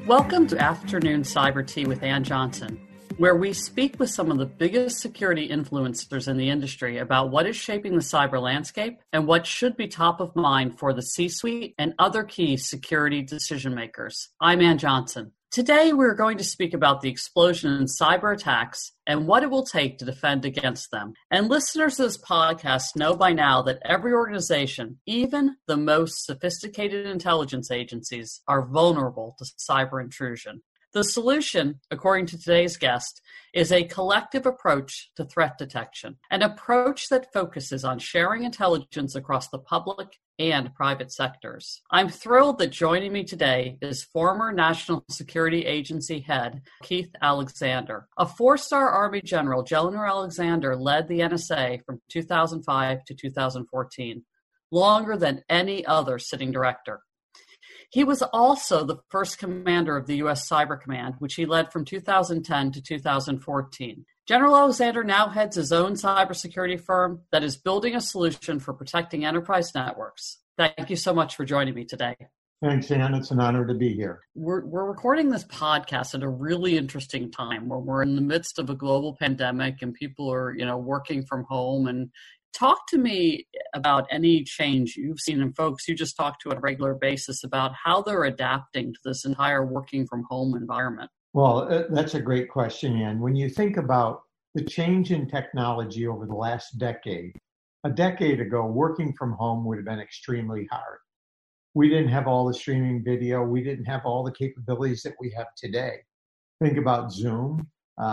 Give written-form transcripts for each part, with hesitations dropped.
Welcome to Afternoon Cyber Tea with Ann Johnson, where we speak with some of the biggest security influencers in the industry about what is shaping the cyber landscape and what should be top of mind for the C-suite and other key security decision makers. I'm Ann Johnson. Today, we're going to speak about the explosion in cyber attacks and what it will take to defend against them. And listeners of this podcast know by now that every organization, even the most sophisticated intelligence agencies, are vulnerable to cyber intrusion. The solution, according to today's guest, is a collective approach to threat detection, an approach that focuses on sharing intelligence across the public and private sectors. I'm thrilled that joining me today is former National Security Agency head Keith Alexander. A four-star Army general, General Alexander led the NSA from 2005 to 2014, longer than any other sitting director. He was also the first commander of the U.S. Cyber Command, which he led from 2010 to 2014. General Alexander now heads his own cybersecurity firm that is building a solution for protecting enterprise networks. Thank you so much for joining me today. Thanks, Ann. It's an honor to be here. We're recording this podcast at a really interesting time where we're in the midst of a global pandemic and people are, working from home. And talk to me about any change you've seen in folks you just talk to on a regular basis about how they're adapting to this entire working from home environment. Well, that's a great question, Ann. When you think about the change in technology over the last decade, a decade ago, working from home would have been extremely hard. We didn't have all the streaming video. We didn't have all the capabilities that we have today. Think about Zoom,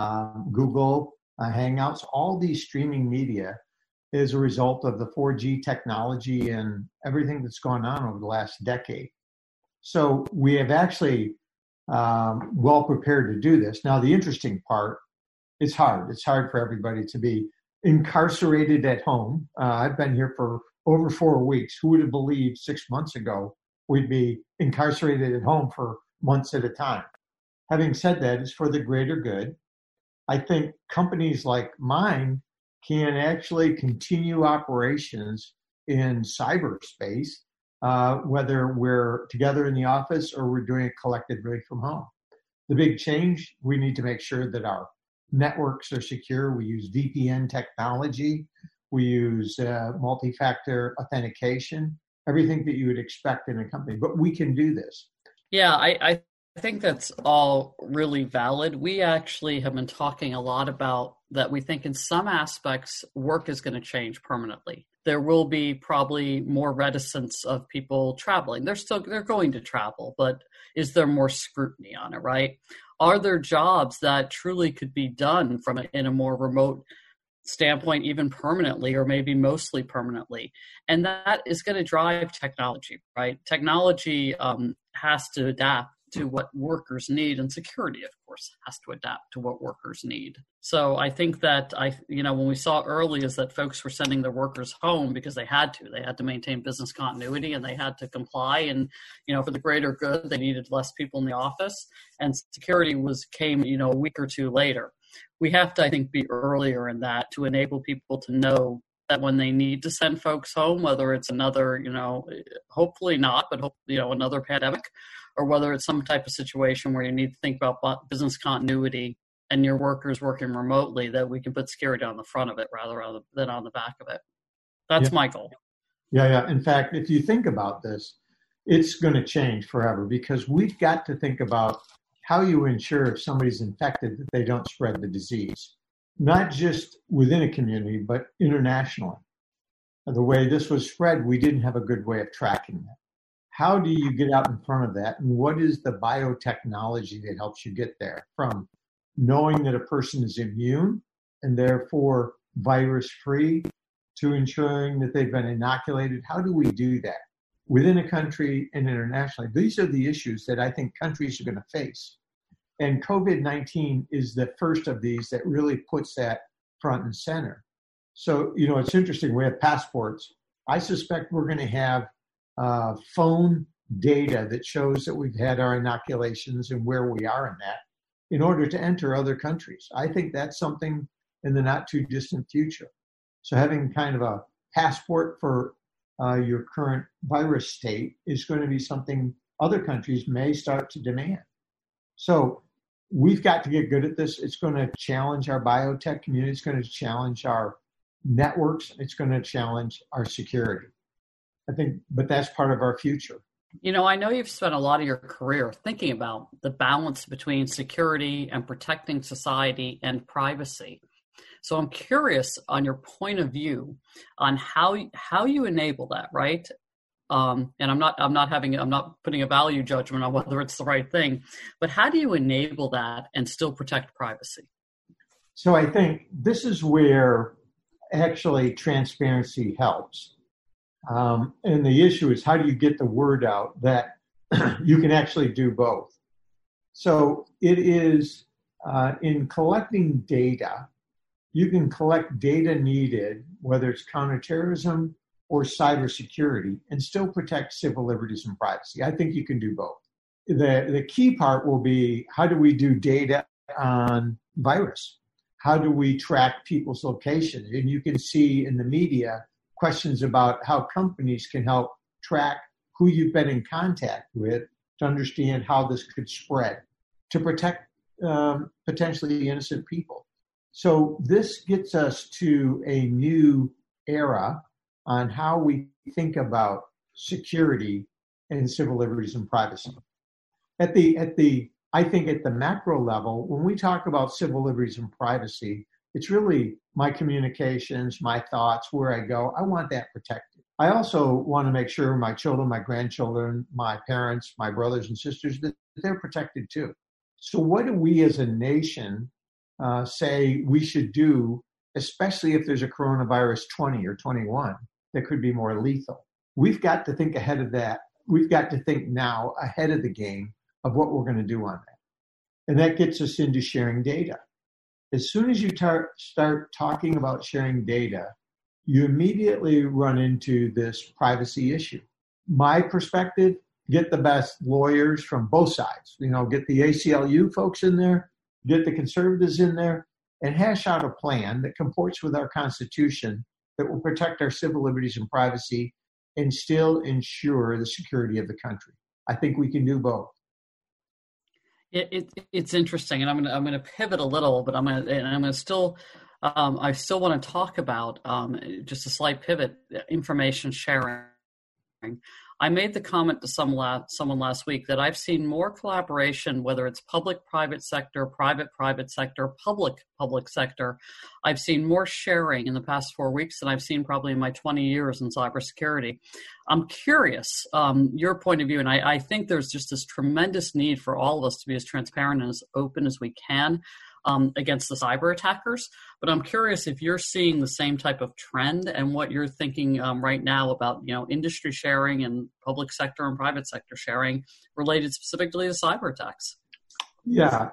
Google, Hangouts, all these streaming media is a result of the 4G technology and everything that's gone on over the last decade. So we have actually well prepared to do this. Now, the interesting part, it's hard. It's hard for everybody to be incarcerated at home. I've been here for over 4 weeks. Who would have believed 6 months ago we'd be incarcerated at home for months at a time? Having said that, it's for the greater good. I think companies like mine can actually continue operations in cyberspace, whether we're together in the office or we're doing it collectively from home. The big change, we need to make sure that our networks are secure. We use VPN technology. We use multi-factor authentication, everything that you would expect in a company. But we can do this. Yeah, I think that's all really valid. We actually have been talking a lot about that. We think in some aspects, work is going to change permanently. There will be probably more reticence of people traveling. They're going to travel, but is there more scrutiny on it, right? Are there jobs that truly could be done in a more remote standpoint, even permanently, or maybe mostly permanently? And that is going to drive technology, right? Technology has to adapt to what workers need, and security, of course, has to adapt to what workers need. So I think that when we saw early is that folks were sending their workers home because they had to maintain business continuity and they had to comply. And, for the greater good, they needed less people in the office, and security came, a week or two later. We have to, I think, be earlier in that to enable people to know that when they need to send folks home, whether it's another, hopefully not, but another pandemic, or whether it's some type of situation where you need to think about business continuity and your workers working remotely, that we can put security on the front of it rather than on the back of it. That's my goal. Yeah. In fact, if you think about this, it's going to change forever because we've got to think about how you ensure if somebody's infected that they don't spread the disease, not just within a community, but internationally. The way this was spread, we didn't have a good way of tracking that. How do you get out in front of that? And what is the biotechnology that helps you get there? From knowing that a person is immune and therefore virus-free to ensuring that they've been inoculated. How do we do that within a country and internationally? These are the issues that I think countries are going to face. And COVID-19 is the first of these that really puts that front and center. So, it's interesting. We have passports. I suspect we're going to have phone data that shows that we've had our inoculations and where we are in that in order to enter other countries. I think that's something in the not too distant future. So having kind of a passport for your current virus state is going to be something other countries may start to demand. So we've got to get good at this. It's going to challenge our biotech community. It's going to challenge our networks. It's going to challenge our security. I think, but that's part of our future. You know, I know you've spent a lot of your career thinking about the balance between security and protecting society and privacy. So I'm curious on your point of view on how you enable that, right? And I'm not putting a value judgment on whether it's the right thing, but how do you enable that and still protect privacy? So I think this is where actually transparency helps. And the issue is, how do you get the word out that you can actually do both? So it is in collecting data, you can collect data needed, whether it's counterterrorism or cybersecurity, and still protect civil liberties and privacy. I think you can do both. The key part will be, how do we do data on virus? How do we track people's location? And you can see in the media questions about how companies can help track who you've been in contact with to understand how this could spread, to protect potentially innocent people. So this gets us to a new era on how we think about security and civil liberties and privacy. I think at the macro level, when we talk about civil liberties and privacy, it's really my communications, my thoughts, where I go. I want that protected. I also want to make sure my children, my grandchildren, my parents, my brothers and sisters, that they're protected too. So what do we as a nation say we should do, especially if there's a coronavirus 20 or 21 that could be more lethal? We've got to think ahead of that. We've got to think now ahead of the game of what we're going to do on that. And that gets us into sharing data. As soon as you start talking about sharing data, you immediately run into this privacy issue. My perspective, get the best lawyers from both sides. Get the ACLU folks in there, get the conservatives in there, and hash out a plan that comports with our Constitution that will protect our civil liberties and privacy and still ensure the security of the country. I think we can do both. It's interesting, and I'm going to pivot a little, but I still want to talk about just a slight pivot, information sharing. I made the comment to someone last week that I've seen more collaboration, whether it's public-private sector, private-private sector, public sector. I've seen more sharing in the past 4 weeks than I've seen probably in my 20 years in cybersecurity. I'm curious, your point of view, and I think there's just this tremendous need for all of us to be as transparent and as open as we can against the cyber attackers. But I'm curious if you're seeing the same type of trend and what you're thinking right now about, industry sharing and public sector and private sector sharing related specifically to cyber attacks. Yeah,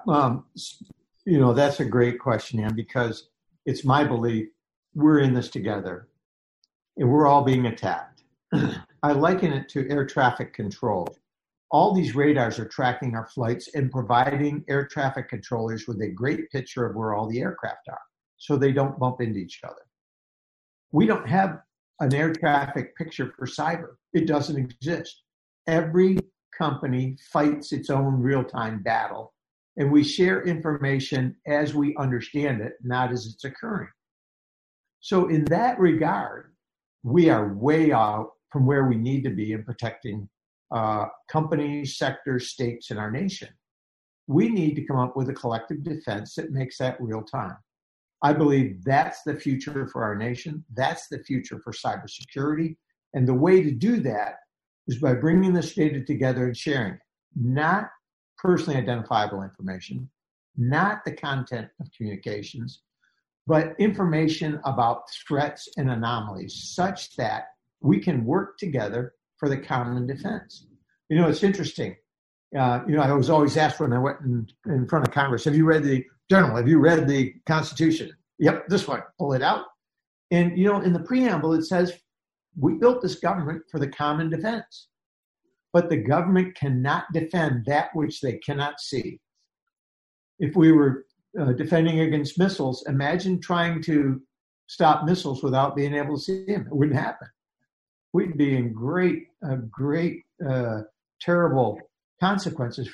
that's a great question, Ann, because it's my belief we're in this together and we're all being attacked. I liken it to air traffic control. All these radars are tracking our flights and providing air traffic controllers with a great picture of where all the aircraft are so they don't bump into each other. We don't have an air traffic picture for cyber. It doesn't exist. Every company fights its own real-time battle, and we share information as we understand it, not as it's occurring. So in that regard, we are way out from where we need to be in protecting companies, sectors, states, and our nation. We need to come up with a collective defense that makes that real time. I believe that's the future for our nation. That's the future for cybersecurity. And the way to do that is by bringing this data together and sharing it, not personally identifiable information, not the content of communications, but information about threats and anomalies such that we can work together for the common defense. It's interesting. I was always asked when I went in front of Congress, have you read the journal? Have you read the Constitution? Yep, this one, pull it out. And, in the preamble, it says, we built this government for the common defense, but the government cannot defend that which they cannot see. If we were defending against missiles, imagine trying to stop missiles without being able to see them. It wouldn't happen. We'd be in great, terrible consequences from that.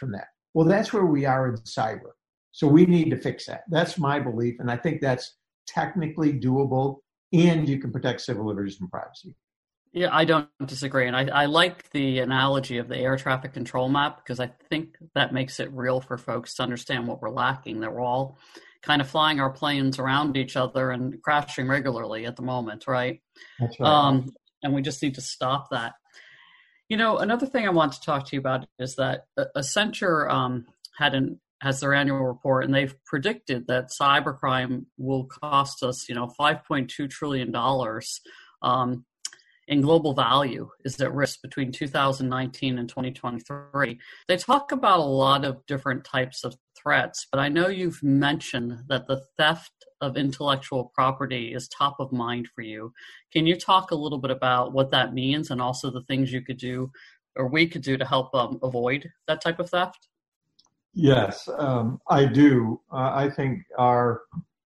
Well, that's where we are in cyber. So we need to fix that. That's my belief. And I think that's technically doable, and you can protect civil liberties and privacy. Yeah, I don't disagree. And I like the analogy of the air traffic control map, because I think that makes it real for folks to understand what we're lacking, that we're all kind of flying our planes around each other and crashing regularly at the moment, right? That's right. And we just need to stop that. Another thing I want to talk to you about is that Accenture has their annual report, and they've predicted that cybercrime will cost us, $5.2 trillion in global value is at risk between 2019 and 2023. They talk about a lot of different types of threats, but I know you've mentioned that the theft of intellectual property is top of mind for you. Can you talk a little bit about what that means, and also the things you could do or we could do to help avoid that type of theft? Yes, I do. I think our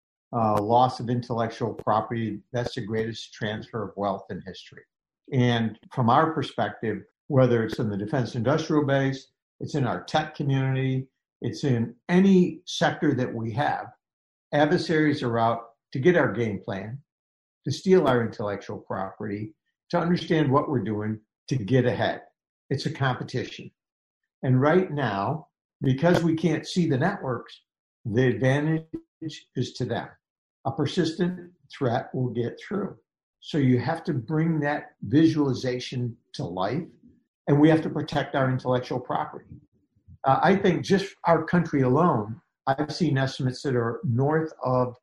loss of intellectual property, that's the greatest transfer of wealth in history. And from our perspective, whether it's in the defense industrial base, it's in our tech community, it's in any sector that we have, adversaries are out to get our game plan, to steal our intellectual property, to understand what we're doing, to get ahead. It's a competition. And right now, because we can't see the networks, the advantage is to them. A persistent threat will get through. So you have to bring that visualization to life, and we have to protect our intellectual property. I think just our country alone, I've seen estimates that are north of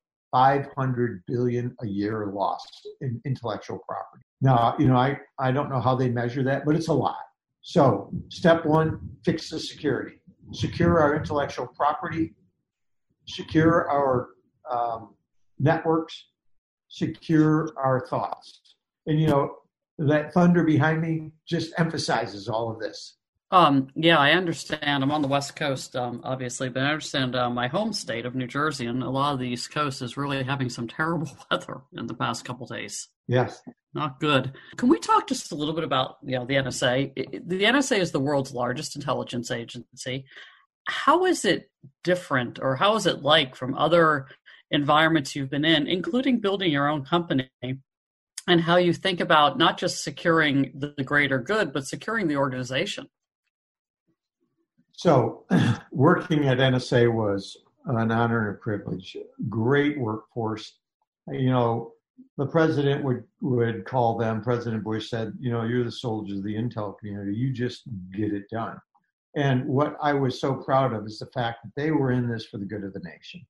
500 billion a year lost in intellectual property. Now, I don't know how they measure that, but it's a lot. So step one, fix the security. Secure our intellectual property, secure our networks, secure our thoughts. And, that thunder behind me just emphasizes all of this. Yeah, I understand. I'm on the West Coast, obviously, but I understand my home state of New Jersey, and a lot of the East Coast is really having some terrible weather in the past couple of days. Yes. Not good. Can we talk just a little bit about, the NSA? The NSA is the world's largest intelligence agency. How is it different, or how is it like from other environments you've been in, including building your own company, and how you think about not just securing the greater good, but securing the organization? So working at NSA was an honor and a privilege. Great workforce. The president would call them, President Bush said, you're the soldiers of the intel community. You just get it done. And what I was so proud of is the fact that they were in this for the good of the nation.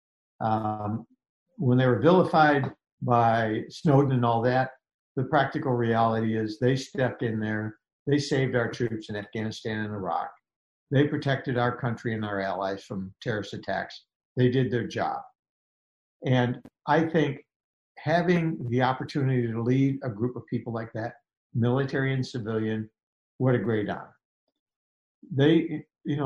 When they were vilified by Snowden and all that, the practical reality is they stepped in there. They saved our troops in Afghanistan and Iraq. They protected our country and our allies from terrorist attacks. They did their job. And I think having the opportunity to lead a group of people like that, military and civilian, what a great honor. They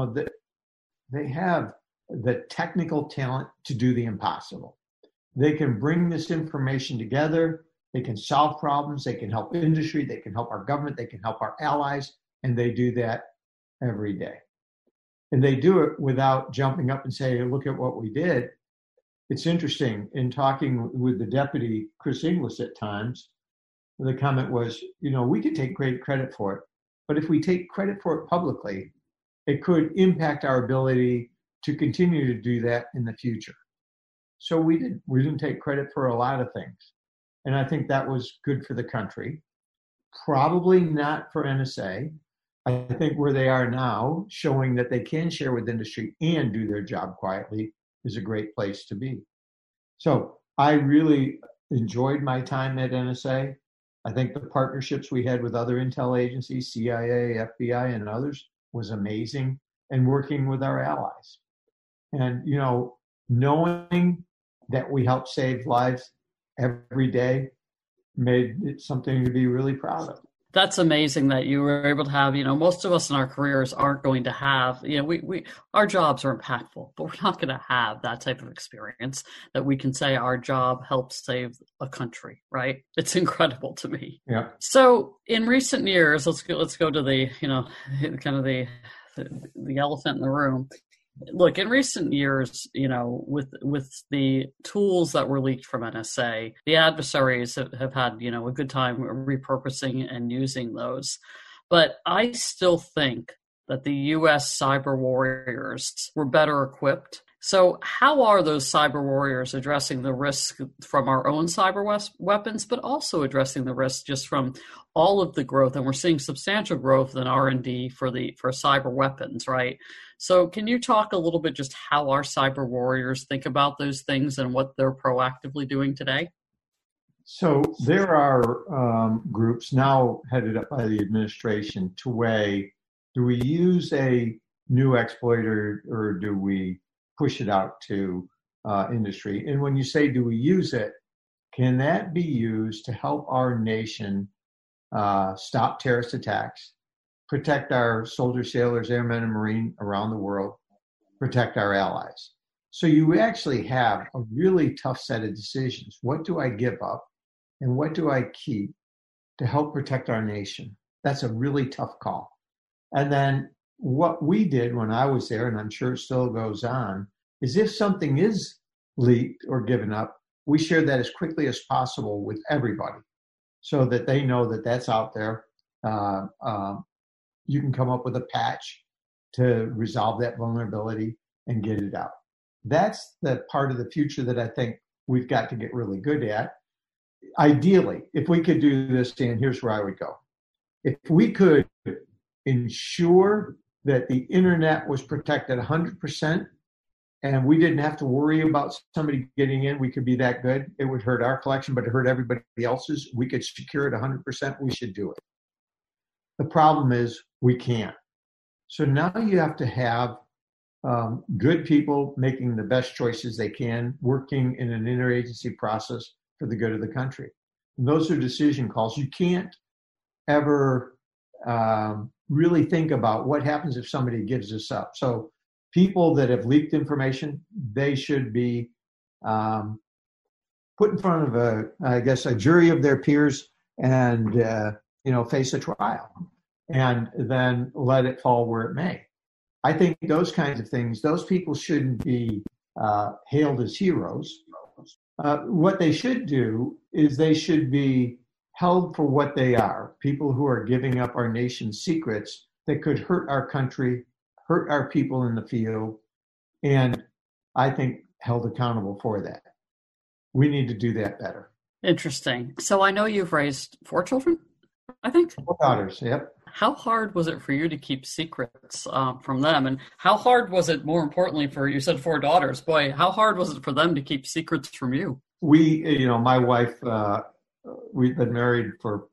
have the technical talent to do the impossible. They can bring this information together. They can solve problems. They can help industry. They can help our government. They can help our allies. And they do that every day. And they do it without jumping up and saying, look at what we did. It's interesting, in talking with the deputy, Chris Inglis, at times, the comment was, we could take great credit for it, but if we take credit for it publicly, it could impact our ability to continue to do that in the future. So we didn't take credit for a lot of things. And I think that was good for the country. Probably not for NSA. I think where they are now, showing that they can share with industry and do their job quietly, is a great place to be. So I really enjoyed my time at NSA. I think the partnerships we had with other intel agencies, CIA, FBI, and others, was amazing, and working with our allies. And, knowing that we help save lives every day made it something to be really proud of. That's amazing that you were able to have, most of us in our careers aren't going to have, our jobs are impactful, but we're not going to have that type of experience that we can say our job helps save a country, right? It's incredible to me. Yeah. So in recent years, let's go to the, kind of the the elephant in the room. Look, in recent years, with the tools that were leaked from NSA, the adversaries have had, a good time repurposing and using those. But I still think that the U.S. cyber warriors were better equipped. So how are those cyber warriors addressing the risk from our own cyber weapons, but also addressing the risk just from all of the growth? And we're seeing substantial growth in R&D for cyber weapons, right? So can you talk a little bit just how our cyber warriors think about those things and what they're proactively doing today? So there are groups now headed up by the administration to weigh, do we use a new exploit or do we push it out to industry? And when you say, do we use it, can that be used to help our nation stop terrorist attacks, protect our soldiers, sailors, airmen, and Marine around the world, protect our allies? So you actually have a really tough set of decisions. What do I give up and what do I keep to help protect our nation? That's a really tough call. And then what we did when I was there, and I'm sure it still goes on, is if something is leaked or given up, we share that as quickly as possible with everybody so that they know that that's out there. You can come up with a patch to resolve that vulnerability and get it out. That's the part of the future that I think we've got to get really good at. Ideally, if we could do this, Dan, here's where I would go. If we could ensure that the internet was protected 100% and we didn't have to worry about somebody getting in, we could be that good. It would hurt our collection, but it hurt everybody else's. We could secure it 100%. We should do it. The problem is we can't. So now you have to have good people making the best choices they can, working in an interagency process for the good of the country. And those are decision calls. You can't ever really think about what happens if somebody gives this up. So people that have leaked information, they should be put in front of a jury of their peers and face a trial and then let it fall where it may. I think those kinds of things, those people shouldn't be hailed as heroes. What they should do is they should be held for what they are, people who are giving up our nation's secrets that could hurt our country, hurt our people in the field, and I think held accountable for that. We need to do that better. Interesting. So I know you've raised 4 children, I think? 4 daughters, yep. How hard was it for you to keep secrets from them? And how hard was it, more importantly, you said 4 daughters, boy, how hard was it for them to keep secrets from you? My wife, we've been married for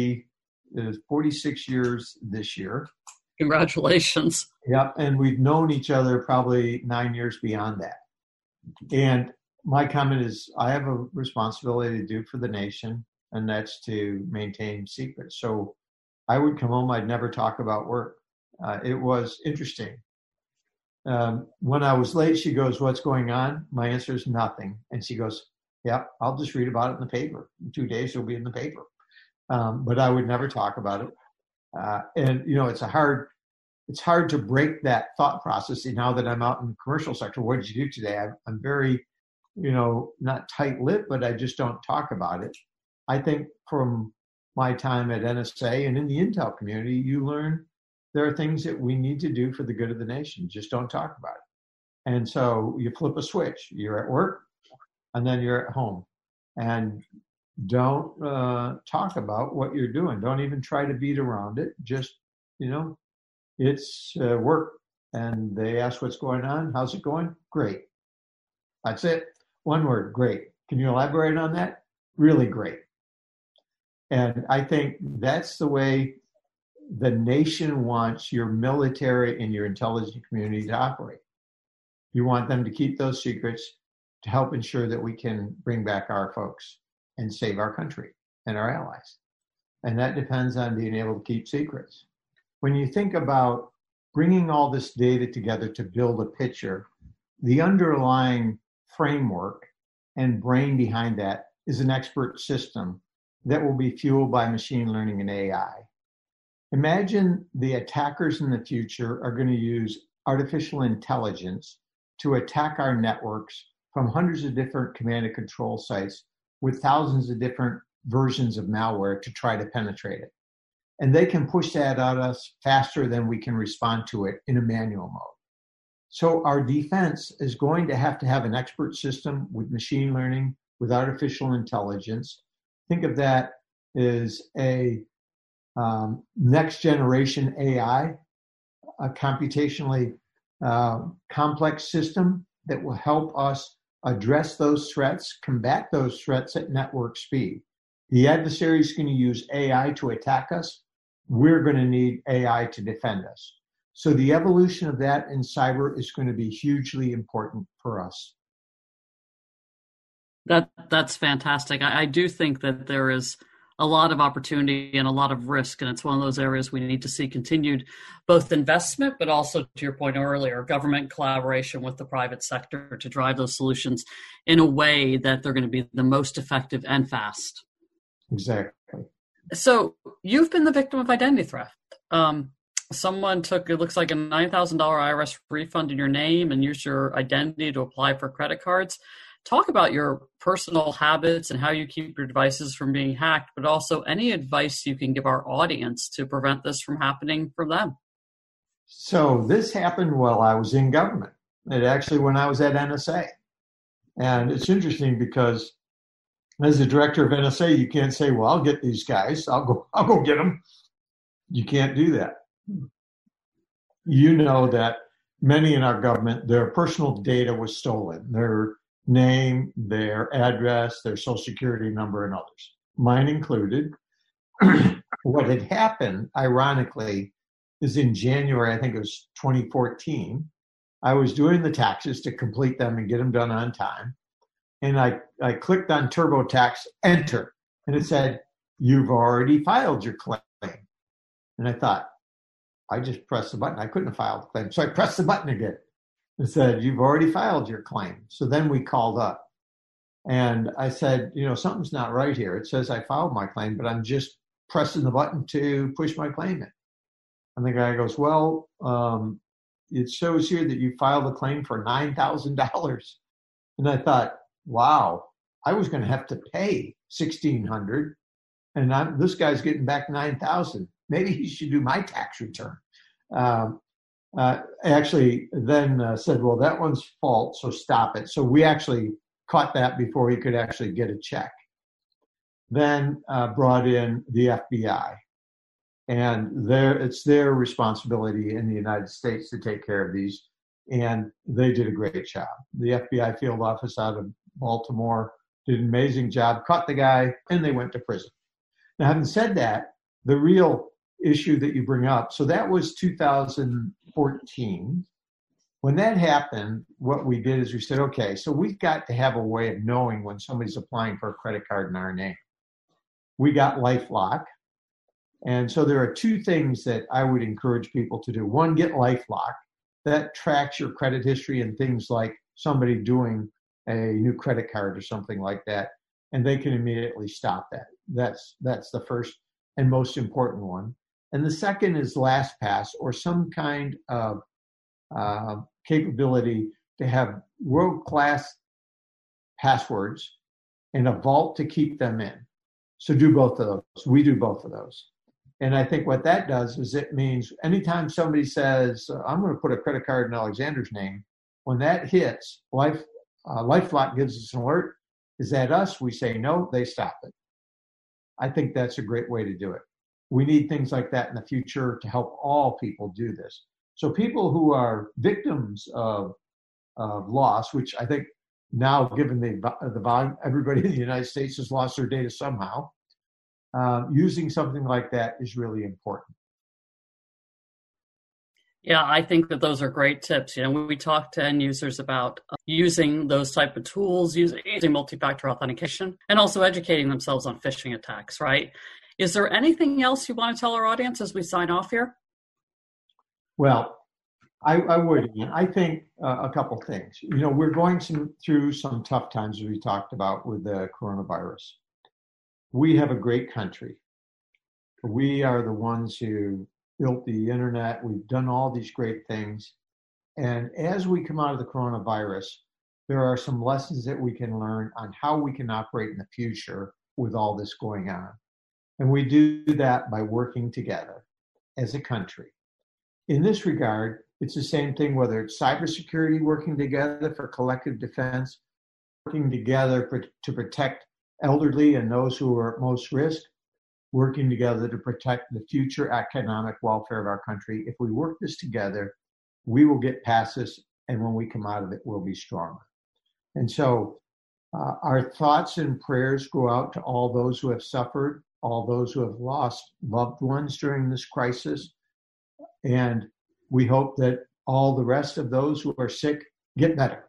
46 years this year. Congratulations. Yep, and we've known each other probably 9 years beyond that. And my comment is I have a responsibility to do for the nation, and that's to maintain secrets. So I would come home, I'd never talk about work. It was interesting. When I was late, she goes, "What's going on?" My answer is nothing. And she goes, "Yeah, I'll just read about it in the paper. In 2 days, it'll be in the paper." But I would never talk about it. And it's hard to break that thought process. Now that I'm out in the commercial sector, what did you do today? I'm very, not tight-lipped, but I just don't talk about it. I think from my time at NSA and in the Intel community, you learn there are things that we need to do for the good of the nation. Just don't talk about it. And so you flip a switch. You're at work, and then you're at home. And don't talk about what you're doing. Don't even try to beat around it. Just, it's work. And they ask what's going on. How's it going? Great. That's it. One word, great. Can you elaborate on that? Really great. And I think that's the way the nation wants your military and your intelligence community to operate. You want them to keep those secrets to help ensure that we can bring back our folks and save our country and our allies. And that depends on being able to keep secrets. When you think about bringing all this data together to build a picture, the underlying framework and brain behind that is an expert system that will be fueled by machine learning and AI. Imagine the attackers in the future are going to use artificial intelligence to attack our networks from hundreds of different command and control sites with thousands of different versions of malware to try to penetrate it. And they can push that at us faster than we can respond to it in a manual mode. So our defense is going to have an expert system with machine learning, with artificial intelligence. Think of that as a next generation AI, a computationally complex system that will help us address those threats, combat those threats at network speed. The adversary is going to use AI to attack us. We're going to need AI to defend us. So the evolution of that in cyber is going to be hugely important for us. That's fantastic. I do think that there is a lot of opportunity and a lot of risk, and it's one of those areas we need to see continued both investment, but also, to your point earlier, government collaboration with the private sector to drive those solutions in a way that they're going to be the most effective and fast. Exactly. So you've been the victim of identity theft. Someone took, it looks like, a $9,000 IRS refund in your name and used your identity to apply for credit cards. Talk about your personal habits and how you keep your devices from being hacked, but also any advice you can give our audience to prevent this from happening for them. So this happened while I was in government. It actually, when I was at NSA. And it's interesting because as the director of NSA, you can't say, well, I'll get these guys. I'll go get them. You can't do that. You know that many in our government, their personal data was stolen. Their name, their address, their social security number, and others, mine included. What had happened, ironically, is in January, I think it was 2014, I was doing the taxes to complete them and get them done on time. And I clicked on TurboTax, enter, and it said, you've already filed your claim. And I thought, I just pressed the button. I couldn't have filed the claim. So I pressed the button again. It said, you've already filed your claim. So then we called up. And I said, something's not right here. It says I filed my claim, but I'm just pressing the button to push my claim in. And the guy goes, well, it shows here that you filed a claim for $9,000. And I thought, wow, I was going to have to pay $1,600, and this guy's getting back $9,000. Maybe he should do my tax return. Actually then said, well, that one's false, so stop it. So we actually caught that before he could actually get a check. Then brought in the FBI. And it's their responsibility in the United States to take care of these. And they did a great job. The FBI field office out of Baltimore did an amazing job, caught the guy, and they went to prison. Now, having said that, the real issue that you bring up, so that was 2014. When that happened, what we did is we said, okay, so we've got to have a way of knowing when somebody's applying for a credit card in our name. We got LifeLock. And so there are two things that I would encourage people to do. One, get LifeLock. That tracks your credit history and things like somebody doing a new credit card or something like that, and they can immediately stop that. That's the first and most important one. And the second is LastPass, or some kind of capability to have world-class passwords and a vault to keep them in. So do both of those. We do both of those. And I think what that does is it means anytime somebody says, I'm going to put a credit card in Alexander's name, when that hits, LifeLock gives us an alert. Is that us? We say no, they stop it. I think that's a great way to do it. We need things like that in the future to help all people do this. So people who are victims of loss, which I think now, given the volume, everybody in the United States has lost their data somehow. Using something like that is really important. Yeah, I think that those are great tips. We talk to end users about using those type of tools, using multi-factor authentication, and also educating themselves on phishing attacks, right? Is there anything else you want to tell our audience as we sign off here? Well, I would. I think a couple things. We're going through some tough times, as we talked about with the coronavirus. We have a great country. We are the ones who built the internet. We've done all these great things. And as we come out of the coronavirus, there are some lessons that we can learn on how we can operate in the future with all this going on. And we do that by working together as a country. In this regard, it's the same thing, whether it's cybersecurity, working together for collective defense, working together to protect elderly and those who are at most risk, working together to protect the future economic welfare of our country. If we work this together, we will get past this, and when we come out of it, we'll be stronger. And so our thoughts and prayers go out to all those who have suffered, all those who have lost loved ones during this crisis. And we hope that all the rest of those who are sick get better.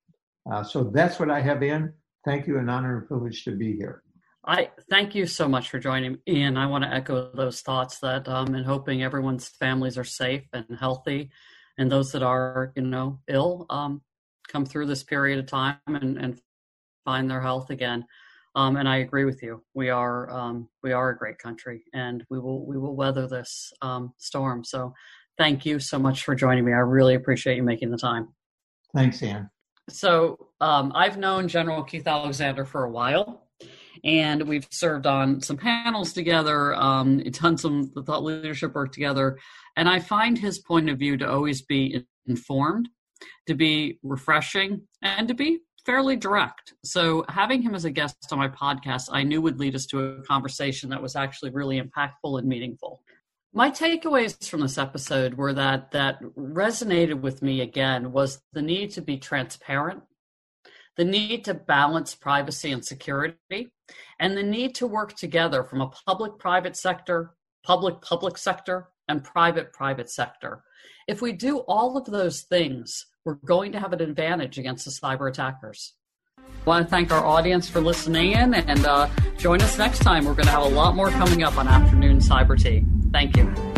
So that's what I have, Ann. Thank you, an honor and privilege to be here. I thank you so much for joining me, and I want to echo those thoughts that and hoping everyone's families are safe and healthy, and those that are, ill, come through this period of time and find their health again. And I agree with you. We are a great country, and we will weather this storm. So thank you so much for joining me. I really appreciate you making the time. Thanks, Ann. So I've known General Keith Alexander for a while. And we've served on some panels together, done some thought leadership work together. And I find his point of view to always be informed, to be refreshing, and to be fairly direct. So having him as a guest on my podcast, I knew would lead us to a conversation that was actually really impactful and meaningful. My takeaways from this episode were that resonated with me again was the need to be transparent, the need to balance privacy and security, and the need to work together from a public-private sector, public sector, and private sector. If we do all of those things, we're going to have an advantage against the cyber attackers. I want to thank our audience for listening in, and join us next time. We're going to have a lot more coming up on Afternoon Cyber Tea. Thank you.